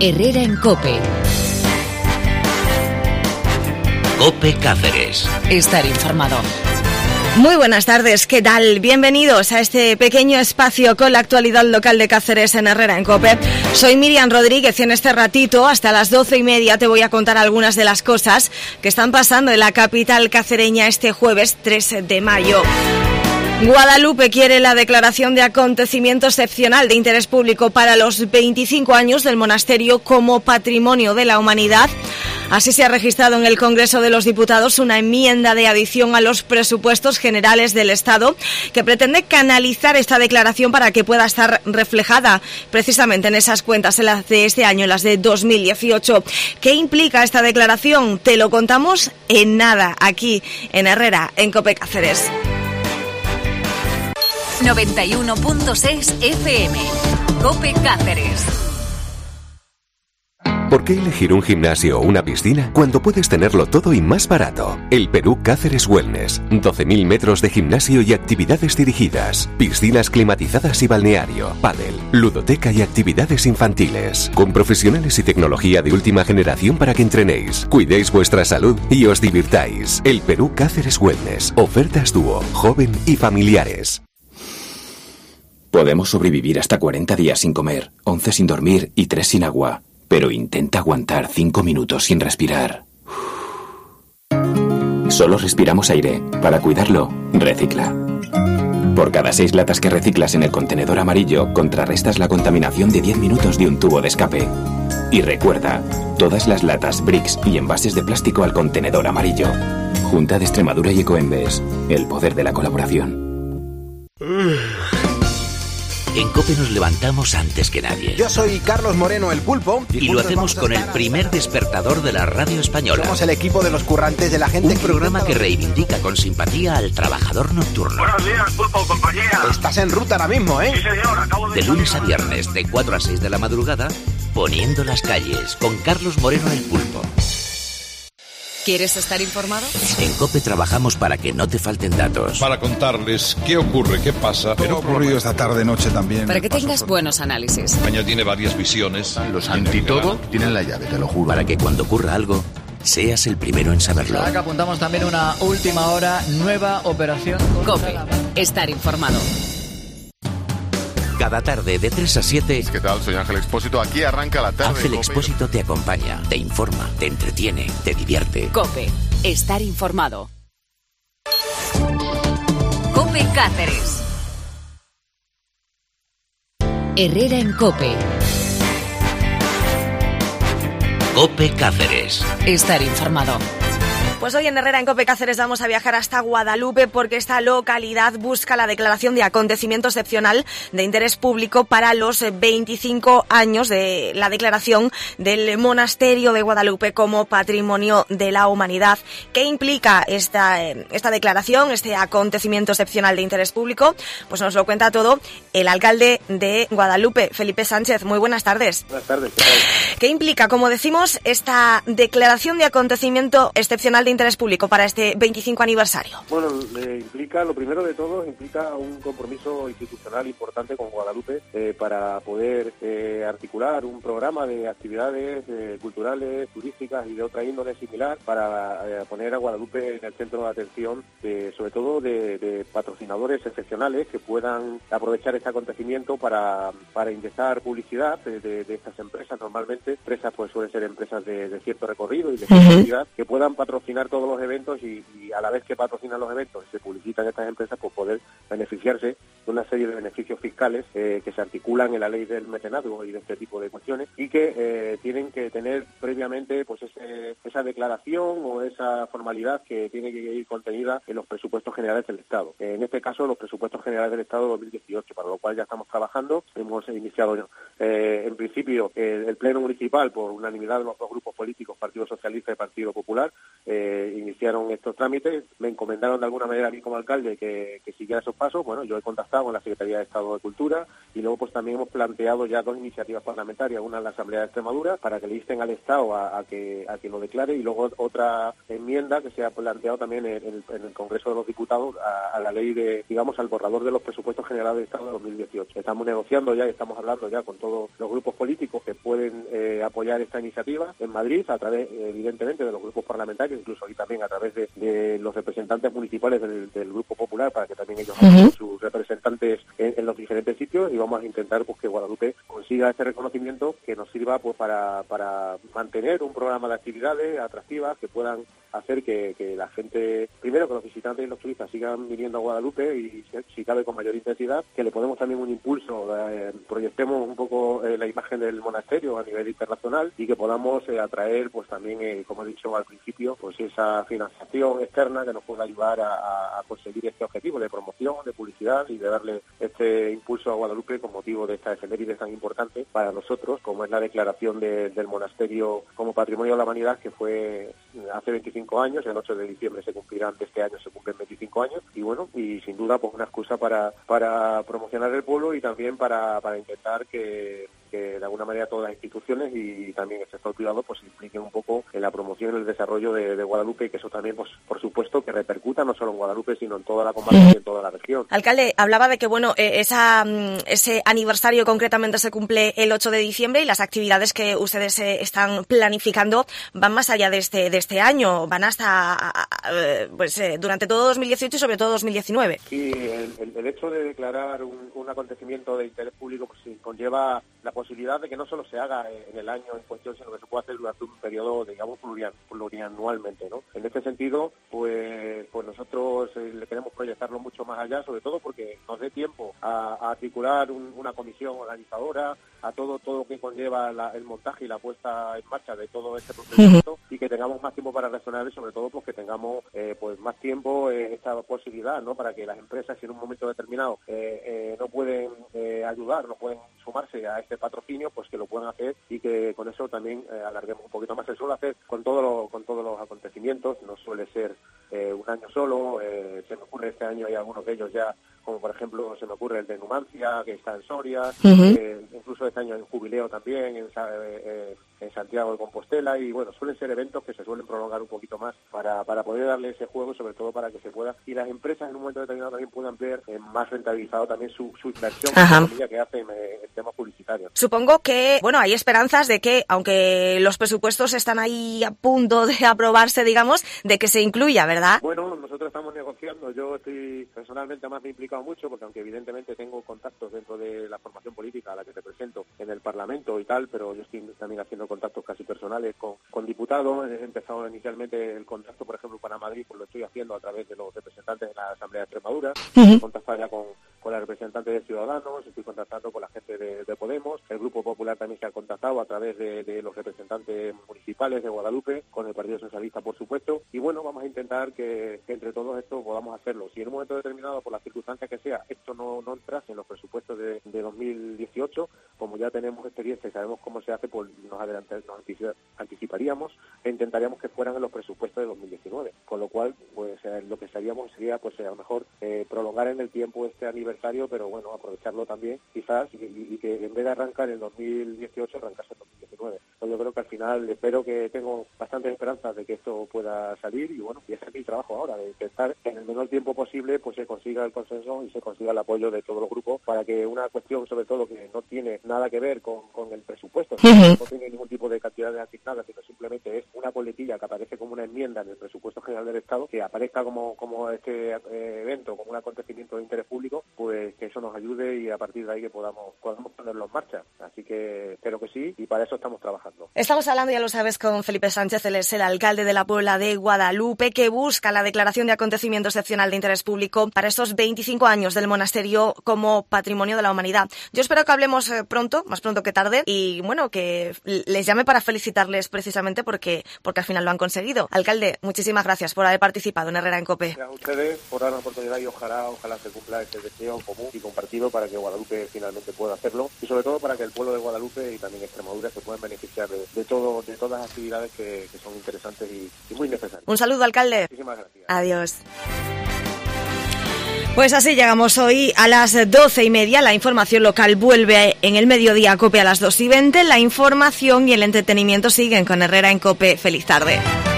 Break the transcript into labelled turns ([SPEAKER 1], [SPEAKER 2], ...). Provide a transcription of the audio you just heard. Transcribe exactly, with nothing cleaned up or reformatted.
[SPEAKER 1] Herrera en COPE.
[SPEAKER 2] COPE Cáceres.
[SPEAKER 1] Estar informado.
[SPEAKER 3] Muy buenas tardes, ¿qué tal? Bienvenidos a este pequeño espacio con la actualidad local de Cáceres en Herrera en COPE. Soy Miriam Rodríguez y en este ratito, hasta las doce y media, te voy a contar algunas de las cosas que están pasando en la capital cacereña este jueves tres de mayo. Guadalupe quiere la declaración de acontecimiento excepcional de interés público para los veinticinco años del monasterio como Patrimonio de la Humanidad. Así se ha registrado en el Congreso de los Diputados una enmienda de adición a los presupuestos generales del Estado que pretende canalizar esta declaración para que pueda estar reflejada precisamente en esas cuentas, en las de este año, en las de dos mil dieciocho. ¿Qué implica esta declaración? Te lo contamos en nada, aquí en Herrera, en COPE Cáceres.
[SPEAKER 1] noventa y uno punto seis F M. COPE Cáceres.
[SPEAKER 4] ¿Por qué elegir un gimnasio o una piscina cuando puedes tenerlo todo y más barato? El Perú Cáceres Wellness. doce mil metros de gimnasio y actividades dirigidas. Piscinas climatizadas y balneario. Pádel, ludoteca y actividades infantiles. Con profesionales y tecnología de última generación para que entrenéis, cuidéis vuestra salud y os divirtáis. El Perú Cáceres Wellness. Ofertas dúo, joven y familiares.
[SPEAKER 5] Podemos sobrevivir hasta cuarenta días sin comer, once sin dormir y tres sin agua. Pero intenta aguantar cinco minutos sin respirar. Solo respiramos aire. Para cuidarlo, recicla. Por cada seis latas que reciclas en el contenedor amarillo, contrarrestas la contaminación de diez minutos de un tubo de escape. Y recuerda, todas las latas, bricks y envases de plástico al contenedor amarillo. Junta de Extremadura y Ecoembes. El poder de la colaboración.
[SPEAKER 2] En COPE nos levantamos antes que nadie.
[SPEAKER 6] Yo soy Carlos Moreno, el Pulpo.
[SPEAKER 2] Y, y lo hacemos con el primer despertador de la radio española.
[SPEAKER 6] Somos el equipo de los currantes de la gente.
[SPEAKER 2] Un
[SPEAKER 6] que
[SPEAKER 2] programa que reivindica con simpatía al trabajador nocturno.
[SPEAKER 7] Buenos días, Pulpo, compañía.
[SPEAKER 6] Estás en ruta ahora mismo, ¿eh?
[SPEAKER 7] Sí, señor, acabo de...
[SPEAKER 2] De lunes a viernes, de cuatro a seis de la madrugada, poniendo las calles, con Carlos Moreno, el Pulpo.
[SPEAKER 1] ¿Quieres estar informado?
[SPEAKER 2] En COPE trabajamos para que no te falten datos.
[SPEAKER 8] Para contarles qué ocurre, qué pasa.
[SPEAKER 9] Pero ha ocurrido esta tarde, noche también.
[SPEAKER 1] Para que tengas buenos análisis.
[SPEAKER 8] España tiene varias visiones.
[SPEAKER 9] Los antitodo tienen la llave, te lo juro.
[SPEAKER 2] Para que cuando ocurra algo, seas el primero en saberlo.
[SPEAKER 10] Ahora que apuntamos también una última hora, nueva operación.
[SPEAKER 1] COPE. Estar informado.
[SPEAKER 2] Cada tarde de tres a siete...
[SPEAKER 9] ¿Qué tal? Soy Ángel Expósito. Aquí arranca la tarde.
[SPEAKER 2] Ángel Expósito te acompaña, te informa, te entretiene, te divierte.
[SPEAKER 1] COPE. Estar informado. COPE Cáceres. Herrera en COPE.
[SPEAKER 2] COPE Cáceres.
[SPEAKER 1] Estar informado.
[SPEAKER 3] Pues hoy en Herrera en COPE Cáceres vamos a viajar hasta Guadalupe porque esta localidad busca la declaración de acontecimiento excepcional de interés público para los veinticinco años de la declaración del monasterio de Guadalupe como Patrimonio de la Humanidad. ¿Qué implica esta, esta declaración, este acontecimiento excepcional de interés público? Pues nos lo cuenta todo el alcalde de Guadalupe, Felipe Sánchez. Muy buenas tardes.
[SPEAKER 11] Buenas tardes. ¿Qué tal?
[SPEAKER 3] ¿Qué implica, como decimos, esta declaración de acontecimiento excepcional de interés público para este veinticinco aniversario?
[SPEAKER 11] Bueno, le implica, lo primero de todo, implica un compromiso institucional importante con Guadalupe eh, para poder eh, articular un programa de actividades eh, culturales, turísticas y de otra índole similar para eh, poner a Guadalupe en el centro de atención, de, sobre todo de, de patrocinadores excepcionales que puedan aprovechar este acontecimiento para, para inyectar publicidad de, de, de estas empresas. Normalmente, empresas pues suelen ser empresas de, de cierto recorrido y de cierta actividad, uh-huh, que puedan patrocinar todos los eventos y, y a la vez que patrocinan los eventos y se publicitan estas empresas, pues poder beneficiarse de una serie de beneficios fiscales eh, que se articulan en la ley del mecenazgo y de este tipo de cuestiones y que eh, tienen que tener previamente pues ese, esa declaración o esa formalidad que tiene que ir contenida en los presupuestos generales del Estado. Eh, en este caso, los presupuestos generales del Estado de dos mil dieciocho, para lo cual ya estamos trabajando. Hemos iniciado eh, en principio eh, el Pleno Municipal, por unanimidad de los dos grupos políticos, Partido Socialista y Partido Popular, eh, iniciaron estos trámites. Me encomendaron de alguna manera a mí como alcalde que, que siguiera esos pasos. Bueno, yo he contactado con la Secretaría de Estado de Cultura y luego pues también hemos planteado ya dos iniciativas parlamentarias, una en la Asamblea de Extremadura para que le insten al Estado a, a que a que lo declare, y luego otra enmienda que se ha planteado también en el, en el Congreso de los Diputados a, a la ley de, digamos, al borrador de los presupuestos generales del Estado de dos mil dieciocho. Estamos negociando ya y estamos hablando ya con todos los grupos políticos que pueden eh, apoyar esta iniciativa en Madrid, a través, evidentemente, de los grupos parlamentarios, incluso aquí también a través de, de los representantes municipales del, del Grupo Popular, para que también ellos hagan uh-huh. sus representantes en, en los diferentes sitios, y vamos a intentar pues que Guadalupe consiga este reconocimiento que nos sirva pues para, para mantener un programa de actividades atractivas que puedan hacer que, que la gente, primero que los visitantes y los turistas sigan viniendo a Guadalupe y si cabe con mayor intensidad, que le podemos también un impulso, eh, proyectemos un poco eh, la imagen del monasterio a nivel internacional y que podamos eh, atraer pues también, eh, como he dicho al principio, pues esa financiación externa que nos pueda ayudar a, a conseguir este objetivo de promoción, de publicidad y de darle este impulso a Guadalupe con motivo de esta efeméride tan importante para nosotros, como es la declaración de, del monasterio como Patrimonio de la Humanidad, que fue hace veinticinco años, el ocho de diciembre se cumplirán, de este año se cumplen veinticinco años, y bueno, y sin duda pues una excusa para para promocionar el pueblo y también para, para intentar que, que de alguna manera todas las instituciones y también el sector privado pues se impliquen un poco en la promoción y el desarrollo de, de Guadalupe, y que eso también pues por supuesto que repercuta no solo en Guadalupe sino en toda la comarca y en toda la región.
[SPEAKER 3] Alcalde, hablaba de que bueno, eh, esa, ese aniversario concretamente se cumple el ocho de diciembre y las actividades que ustedes eh, están planificando van más allá de este de este año, van hasta pues eh, durante todo dos mil dieciocho y sobre todo dos mil diecinueve.
[SPEAKER 11] Sí, el, el, el hecho de declarar un, un acontecimiento de interés público pues sí, conlleva la posibilidad de que no solo se haga en el año en cuestión, sino que se pueda hacer durante un periodo, digamos, plurianualmente, ¿no? En este sentido, pues, pues nosotros eh, le queremos proyectarlo mucho más allá, sobre todo porque nos dé tiempo a, a articular un, una comisión organizadora, a todo todo lo que conlleva la, el montaje y la puesta en marcha de todo este procedimiento, uh-huh. y que tengamos más tiempo para reaccionar, y sobre todo pues que tengamos eh, pues más tiempo, eh, esta posibilidad, ¿no? Para que las empresas, si en un momento determinado eh, eh, no pueden eh, ayudar, no pueden sumarse a este patrocinio, pues que lo puedan hacer, y que con eso también eh, alarguemos un poquito más. Se suele hacer con todo lo, con todos los acontecimientos, no suele ser eh, un año solo, eh, se me ocurre este año hay algunos de ellos ya, como por ejemplo se me ocurre el de Numancia, que está en Soria, uh-huh. eh, incluso este año en Jubileo también, en, eh, en Santiago de Compostela, y bueno, suelen ser eventos que se suelen prolongar un poquito más para, para poder darle ese juego, y sobre todo para que se pueda, y las empresas en un momento determinado también puedan ver eh, más rentabilizado también su, su inversión que hacen eh, en temas publicitarios.
[SPEAKER 3] Supongo que, bueno, hay esperanzas de que, aunque los presupuestos están ahí a punto de aprobarse, digamos, de que se incluya, ¿verdad?
[SPEAKER 11] Bueno, nosotros estamos negociando, yo estoy personalmente más me he implicado mucho, porque aunque evidentemente tengo contactos dentro de la formación política a la que represento en el Parlamento y tal, pero yo estoy también haciendo contactos casi personales con, con diputados. He empezado inicialmente el contacto, por ejemplo, para Madrid, pues lo estoy haciendo a través de los representantes de la Asamblea de Extremadura, uh-huh. he contactado ya con, con la representante de Ciudadanos, estoy contactando con la gente de, de Podemos, el Grupo Popular también se ha contactado a través de, de los representantes municipales de Guadalupe, con el Partido Socialista, por supuesto, y bueno, vamos a intentar que, que entre todos estos podamos hacerlo. Si en un momento determinado, por las circunstancias que sea, esto no, no entrase en los presupuestos de, de dos mil dieciocho, como ya tenemos experiencia y sabemos cómo se hace, pues nos, adelantar, nos anticiparíamos e intentaríamos que fueran en los presupuestos de dos mil diecinueve, con lo cual pues eh, lo que haríamos sería pues a lo mejor eh, prolongar en el tiempo este aniversario, pero bueno, aprovecharlo también quizás, y, y, y que en vez de arrancar en dos mil dieciocho, arrancase en dos mil diecinueve. Pues yo creo que al final espero que tengo bastantes esperanzas de que esto pueda salir, y bueno, y ese es mi trabajo ahora, de intentar en el menor tiempo posible pues se consiga el consenso y se consiga el apoyo de todos los grupos, para que una cuestión sobre todo que no tiene nada que ver con, con el presupuesto, uh-huh. no tiene ningún tipo de cantidades asignadas, sino simplemente es una coletilla que aparece como una enmienda en el presupuesto general del Estado, que aparezca como, como este eh, evento, como un acontecimiento de interés público, pues que eso nos ayude y a partir de ahí que podamos, podamos ponerlo en marcha. Así que espero que sí, y para eso estamos trabajando.
[SPEAKER 3] Estamos hablando, ya lo sabes, con Felipe Sánchez, él es el alcalde de la Puebla de Guadalupe, que busca la declaración de acontecimiento excepcional de interés público para estos veinticinco años del monasterio como Patrimonio de la Humanidad. Yo espero que hablemos pronto, más pronto que tarde, y bueno, que les llame para felicitarles precisamente porque, porque al final lo han conseguido. Alcalde, muchísimas gracias por haber participado en Herrera en COPE.
[SPEAKER 11] Gracias a ustedes por dar la oportunidad, y ojalá, ojalá se cumpla este deseo común y compartido para que Guadalupe finalmente pueda hacerlo, y sobre todo para que el pueblo de Guadalupe y también Extremadura se puedan beneficiar de, de todo, de todas las actividades que, que son interesantes y, y muy necesarias.
[SPEAKER 3] Un saludo, alcalde.
[SPEAKER 11] Muchísimas gracias.
[SPEAKER 3] Adiós. Pues así llegamos hoy a las doce y media. La información local vuelve en el mediodía COPE a las dos y veinte. La información y el entretenimiento siguen con Herrera en COPE. Feliz tarde.